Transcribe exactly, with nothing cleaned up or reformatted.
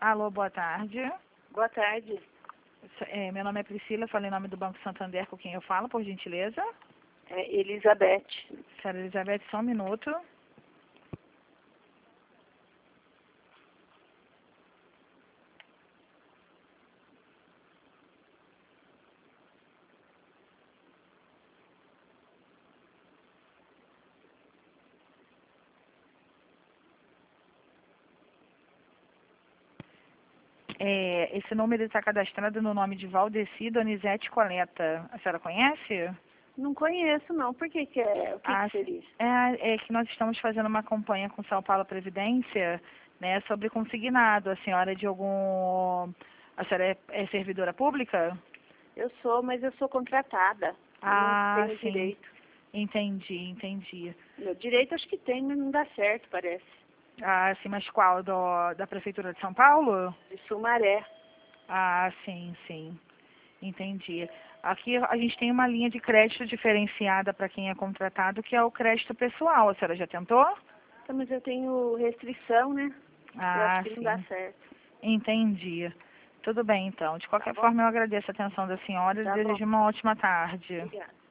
Alô, boa tarde. Boa tarde. É, meu nome é Priscila, falei em nome do Banco Santander, com quem eu falo, por gentileza. É Elizabeth. Senhora Elizabeth, só um minuto. É, esse número está cadastrado no nome de Valdeci Donizete Coleta. A senhora conhece? Não conheço, não. Por que que é? O que, Ah, que seria? é, é que nós estamos fazendo uma campanha com São Paulo Previdência, né, sobre consignado. A senhora é de algum... A senhora é, é servidora pública? Eu sou, mas eu sou contratada. Ah, Eu não tenho sim. direito. Entendi, entendi. Meu direito acho que tem, mas não dá certo, parece. Ah, sim, mas qual? Do, da Prefeitura de São Paulo? De Sumaré. Ah, sim, sim. Entendi. Aqui a gente tem uma linha de crédito diferenciada para quem é contratado, que é o crédito pessoal. A senhora já tentou? Então, mas eu tenho restrição, né? Eu acho Ah, que não dá sim. certo. Entendi. Tudo bem, então. De Tá qualquer bom? forma, eu agradeço a atenção da senhora e Tá bom. desejo uma ótima tarde. Obrigada.